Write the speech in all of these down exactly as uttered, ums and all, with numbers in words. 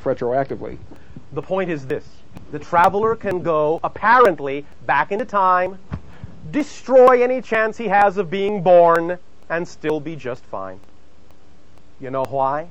retroactively. The point is this. The traveler can go, apparently, back into time, destroy any chance he has of being born, and still be just fine. You know why?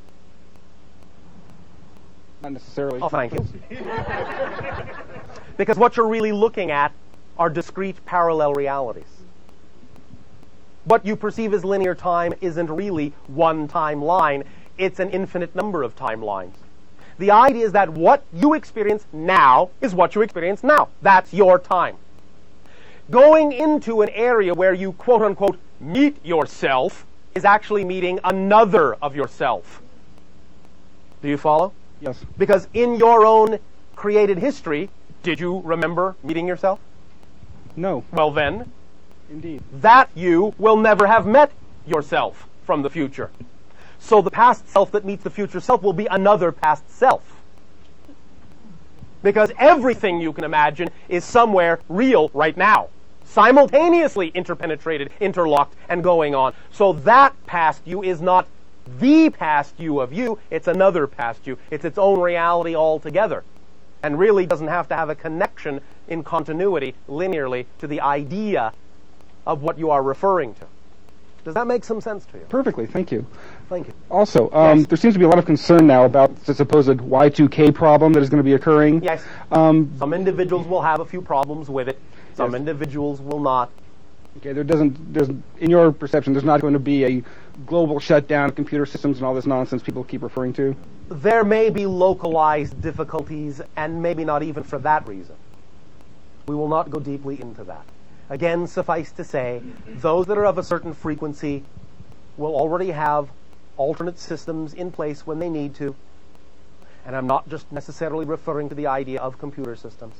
Not necessarily. Oh, thank you. Because what you're really looking at are discrete parallel realities. What you perceive as linear time isn't really one timeline. It's an infinite number of timelines. The idea is that what you experience now is what you experience now. That's your time. Going into an area where you, quote-unquote, meet yourself is actually meeting another of yourself. Do you follow? Yes. Because in your own created history, did you remember meeting yourself? No. Well then, Indeed. that you will never have met yourself from the future. So the past self that meets the future self will be another past self. Because everything you can imagine is somewhere real right now. Simultaneously interpenetrated, interlocked, and going on. So that past you is not the past you of you, it's another past you. It's its own reality altogether. And really doesn't have to have a connection in continuity, linearly, to the idea of what you are referring to. Does that make some sense to you? Perfectly, thank you. Thank you. Also, um, Yes. there seems to be a lot of concern now about the supposed Y two K problem that is going to be occurring. Yes. Um, Some individuals will have a few problems with it. Some Yes. individuals will not. okay, there doesn't, there's, in your perception, there's not going to be a global shutdown of computer systems and all this nonsense people keep referring to? There may be localized difficulties, and maybe not even for that reason. We will not go deeply into that. Again, suffice to say, those that are of a certain frequency will already have alternate systems in place when they need to. And I'm not just necessarily referring to the idea of computer systems.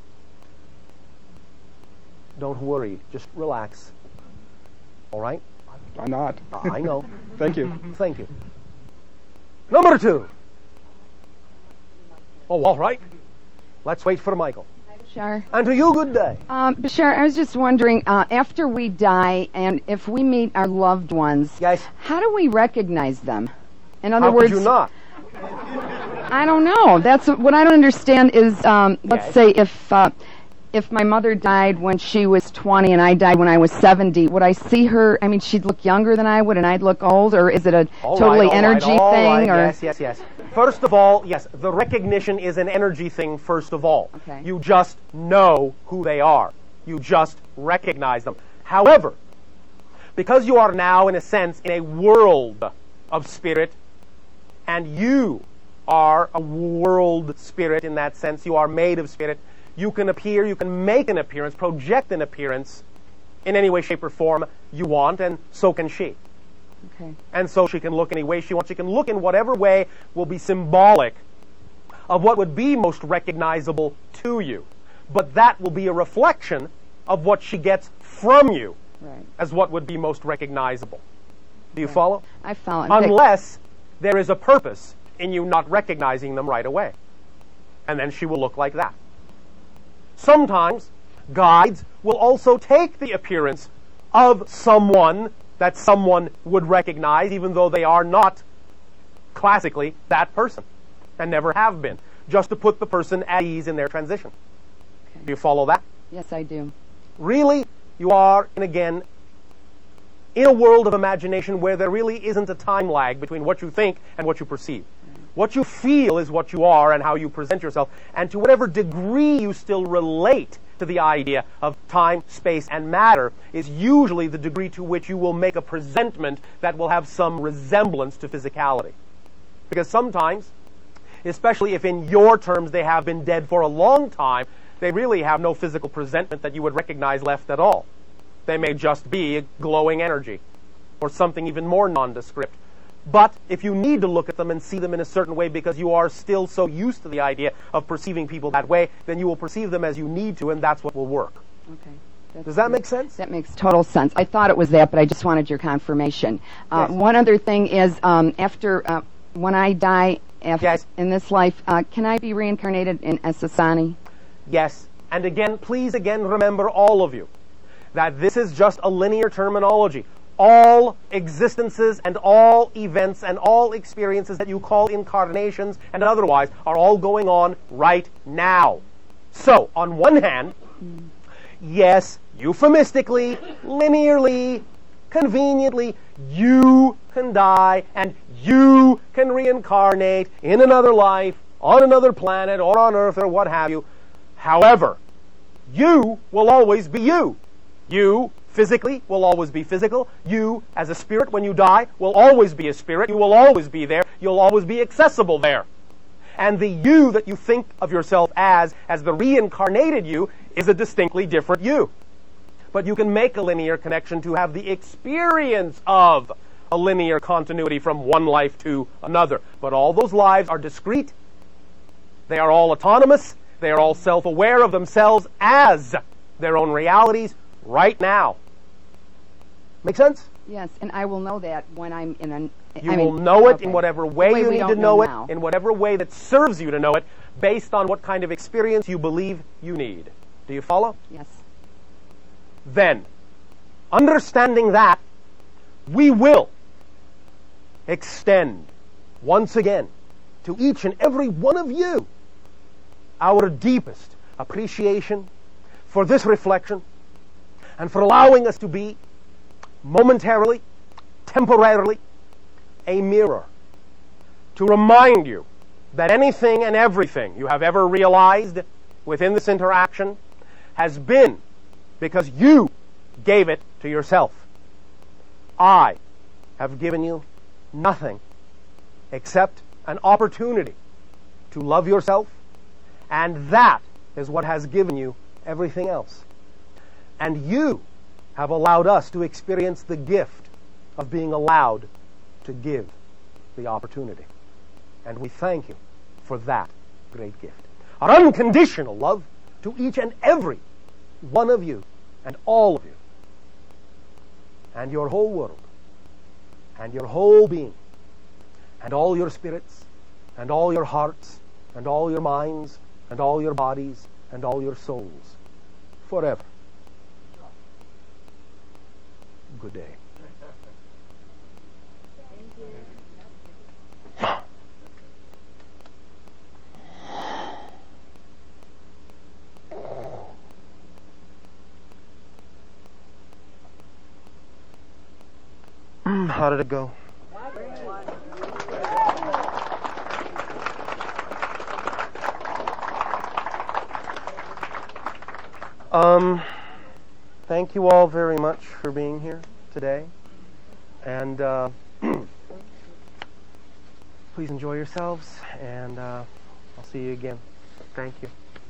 Don't worry, just relax. All right? I'm not. I know. Thank you. Thank you. Number two. Oh, all right. Let's wait for Michael. Bashar. And to you, good day. Um, Bashar, I was just wondering, uh, after we die and if we meet our loved ones, Yes. how do we recognize them? In other How words, could you not? I don't know. That's what I don't understand is, um, let's Yes. say if uh, if my mother died when she was twenty and I died when I was seventy, would I see her? I mean, she'd look younger than I would and I'd look old, or is it a All totally right, all energy right, all thing? right. Or Yes, yes, yes. First of all, yes, the recognition is an energy thing, first of all. Okay. You just know who they are. You just recognize them. However, because you are now, in a sense, in a world of spirit, and you are a world spirit in that sense, you are made of spirit, you can appear, you can make an appearance, project an appearance in any way, shape, or form you want, and so can she. okay. And so she can look any way she wants. She can look in whatever way will be symbolic of what would be most recognizable to you. But that will be a reflection of what she gets from you Right. as what would be most recognizable. Do you follow? I follow. In fact, Unless there is a purpose in you not recognizing them right away. And then she will look like that. Sometimes guides will also take the appearance of someone that someone would recognize, even though they are not classically that person and never have been, just to put the person at ease in their transition. Okay. Do you follow that? Yes, I do. Really, you are, and again, in a world of imagination where there really isn't a time lag between what you think and what you perceive. What you feel is what you are and how you present yourself, and to whatever degree you still relate to the idea of time, space, and matter is usually the degree to which you will make a presentment that will have some resemblance to physicality. Because sometimes, especially if in your terms they have been dead for a long time, they really have no physical presentment that you would recognize left at all. They may just be a glowing energy or something even more nondescript. But if you need to look at them and see them in a certain way because you are still so used to the idea of perceiving people that way, then you will perceive them as you need to, and that's what will work. Okay. That's Does that good. make sense? That makes total sense. I thought it was that, but I just wanted your confirmation. Uh, Yes. One other thing is, um, after uh, when I die after, Yes. in this life, uh, can I be reincarnated in Essassani? Yes. And again, please again remember, all of you, that this is just a linear terminology. all existences and all events and all experiences that you call incarnations and otherwise are all going on right now. So, on one hand, yes, euphemistically, linearly, conveniently, you can die and you can reincarnate in another life, on another planet, or on Earth, or what have you. However, you will always be you. You, physically, will always be physical. You, as a spirit, when you die, will always be a spirit. You will always be there. You'll always be accessible there. And the you that you think of yourself as, as the reincarnated you, is a distinctly different you. But you can make a linear connection to have the experience of a linear continuity from one life to another. But all those lives are discrete. They are all autonomous. They are all self-aware of themselves as their own realities right now. Make sense? Yes, and I will know that when I'm in an... You I will mean, know it okay. in whatever way Way you we need to don't know, know it, now. in whatever way that serves you to know it, based on what kind of experience you believe you need. Do you follow? Yes. Then, understanding that, we will extend once again to each and every one of you our deepest appreciation for this reflection and for allowing us to be momentarily, temporarily, a mirror to remind you that anything and everything you have ever realized within this interaction has been because you gave it to yourself. I have given you nothing except an opportunity to love yourself, and that is what has given you everything else. And you have allowed us to experience the gift of being allowed to give the opportunity. And we thank you for that great gift. Our unconditional love to each and every one of you and all of you and your whole world and your whole being and all your spirits and all your hearts and all your minds and all your bodies and all your souls forever. Good day. How did it go? Um, thank you all very much for being here today. And uh, please enjoy yourselves, and uh, I'll see you again. Thank you.